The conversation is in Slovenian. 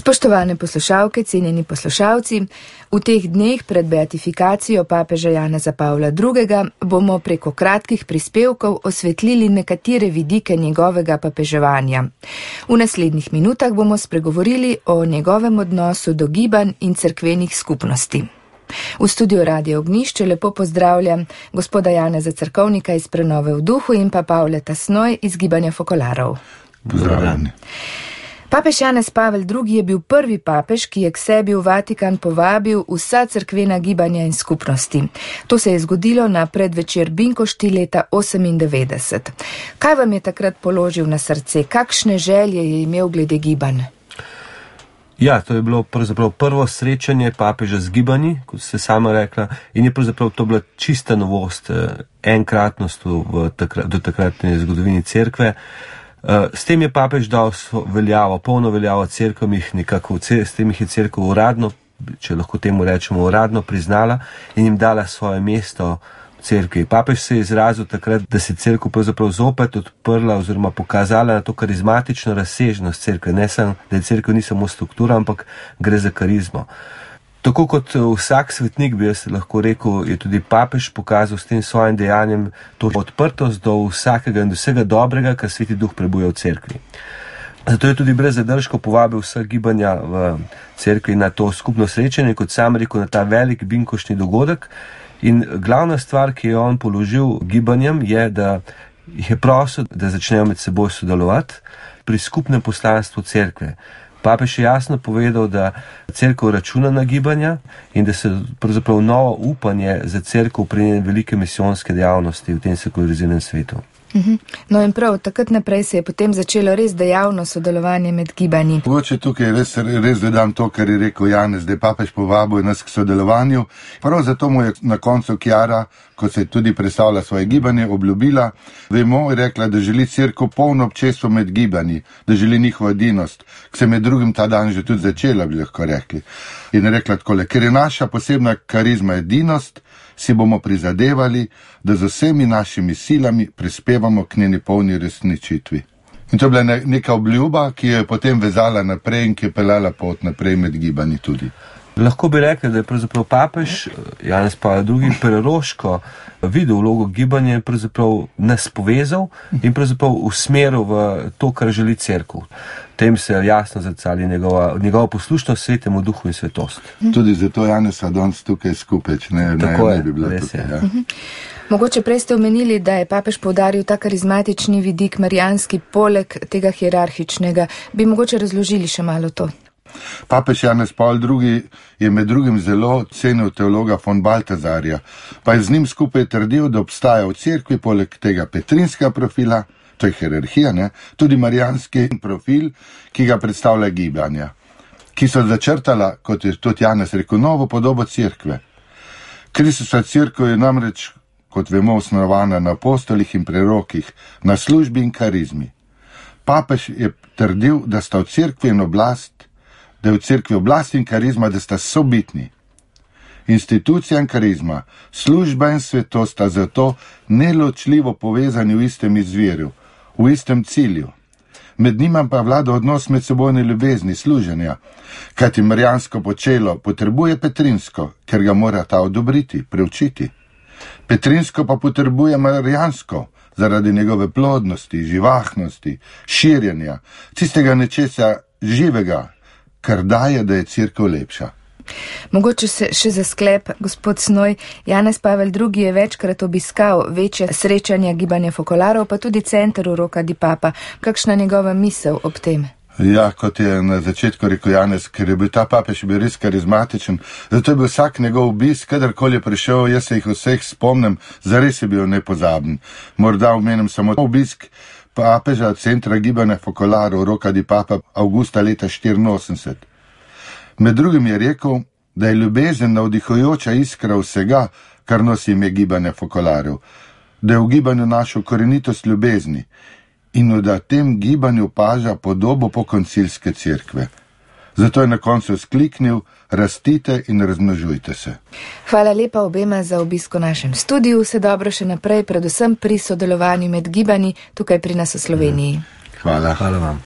Spoštovane poslušalke, cenjeni poslušalci, v teh dneh pred beatifikacijo papeža Janeza Pavla II. Bomo preko kratkih prispevkov osvetlili nekatere vidike njegovega papeževanja. V naslednjih minutah bomo spregovorili o njegovem odnosu do gibanj in cerkvenih skupnosti. V studiu Radia Ognjišče lepo pozdravljam gospoda Janeza Cerkovnika iz Prenove v duhu in pa Pavleta Snoj iz Gibanja Fokolarov. Pozdravljeni. Papež Janez Pavel II. Je bil prvi papež, ki je k sebi v Vatikan povabil vsa cerkvena gibanja in skupnosti. To se je zgodilo na predvečer Binkošti leta 1998. Kaj vam je takrat položil na srce? Kakšne želje je imel glede gibanj? Ja, to je bilo pravzaprav prvo srečanje papeža z gibanji, kot ste sama rekla, in je pravzaprav to bila čista novost, enkratnost do takratne zgodovini cerkve. S tem je papež dal veljavo, polno veljavo cerkvam, s tem jih je cerkev uradno, če lahko temu rečemo, uradno priznala in jim dala svoje mesto v cerkvi. Papež se je izrazil takrat, da se cerkev pravzaprav zopet odprla oziroma pokazala na to karizmatično razsežnost cerkve. Ne samo, da je cerkev ni samo struktura, ampak gre za karizmo. Tako kot vsak svetnik, bi jaz lahko rekel, je tudi papež pokazal s tem svojim dejanjem to odprtost do vsakega in do vsega dobrega, kar Sveti Duh prebuja v cerkvi. Zato je tudi brez zadržkov povabil vsa gibanja v cerkvi na to skupno srečanje, kot sam rekel, na ta velik binkošni dogodek. In glavna stvar, ki jo on položil gibanjem, je, da jih je prosil, da začnejo med seboj sodelovati pri skupnem poslanstvu cerkve. Papež je jasno povedal, da cerkev računa na gibanja in da se pravzaprav novo upanje za cerkev pri njeni velike misijonske dejavnosti v tem sekulariziranem svetu. No in prav, takrat naprej se je potem začelo res dejavno sodelovanje med gibanji. Mogoče tukaj res dodam to, kar je rekel Janez, da je papež povabil nas k sodelovanju. Prav zato mu je na koncu Kjara, ko se je tudi predstavila svoje gibanje, obljubila, vemo, je rekla, da želi cerkev polno občestvo med gibanji, da želi njihovo edinost, ki se med drugim ta dan že tudi začela, bi lahko rekli. In je rekla takole, ker je naša posebna karizma edinost, si bomo prizadevali, da z vsemi našimi silami prispevamo k njeni polni resničitvi. In to je bila neka obljuba, ki jo je potem vezala naprej in ki je peljala pot naprej med gibanji tudi. Lahko bi rekli, da je pravzaprav papež Janez Pavel II. Preroško videl vlogo gibanja in pravzaprav nas povezal in pravzaprav usmeril v to, kar želi cerkev. Tem se jasno zrcali njegova poslušnost Svetemu Duhu in svetost. Tudi zato Janez danes tukaj skupaj, ne bi bila res tukaj. Je. Mogoče prej ste omenili, da je papež poudaril ta karizmatični vidik marijanski poleg tega hierarhičnega. Bi mogoče razložili še malo to? Papež Janez Pavel II. Je med drugim zelo cenil teologa von Baltazarja, pa je z njim skupaj trdil, da obstaja v cerkvi poleg tega petrinskega profila, to je hierarhija, tudi marijanski profil, ki ga predstavlja gibanja, ki so začrtala, kot je tudi Janez rekel, novo podobo cerkve. Kristusova cerkev je namreč, kot vemo, osnovana na apostolih in prerokih, na službi in karizmi. Papež je trdil, da sta v cerkvi in oblast, da je v cerkvi oblast in karizma, da sta sobitni. Institucija in karizma, služba in svetost sta zato neločljivo povezani v istem izvirju, v istem cilju. Med njima pa vlada odnos medsebojne ljubezni, služenja, kajti marijansko počelo potrebuje petrinsko, ker ga mora ta odobriti, preučiti. Petrinsko pa potrebuje marijansko, zaradi njegove plodnosti, živahnosti, širjenja, tistega nečesa živega, kar daje, da je cerkev lepša. Mogoče se še za sklep, gospod Snoj, Janez Pavel II. Je večkrat obiskal večje srečanja Gibanja Fokolarov, pa tudi center v Rocca di Papa. Kakšna njegova misel ob tem? Ja, kot je na začetku rekel Janez, ker je bil ta papež res karizmatičen, zato je bil vsak njegov obisk, kadarkoli je prišel, jaz se jih vseh spomnim, zares je bil nepozaben. Morda omenim samo obisk papeža centra Gibanja Fokolarov Rocca di Papa avgusta leta 1984. Med drugim je rekel, da je ljubezen navdihujoča iskra vsega, kar nosi ime Gibanja Fokolarov, da je v gibanju našel korenitost ljubezni in da tem gibanju opaža podobo pokoncilske cerkve. Zato je na koncu skliknil, rastite in razmnožujte se. Hvala lepa obema za obisk v našem studiu, vse dobro še naprej, predvsem pri sodelovanju med gibanji tukaj pri nas v Sloveniji. Hvala. Hvala vam.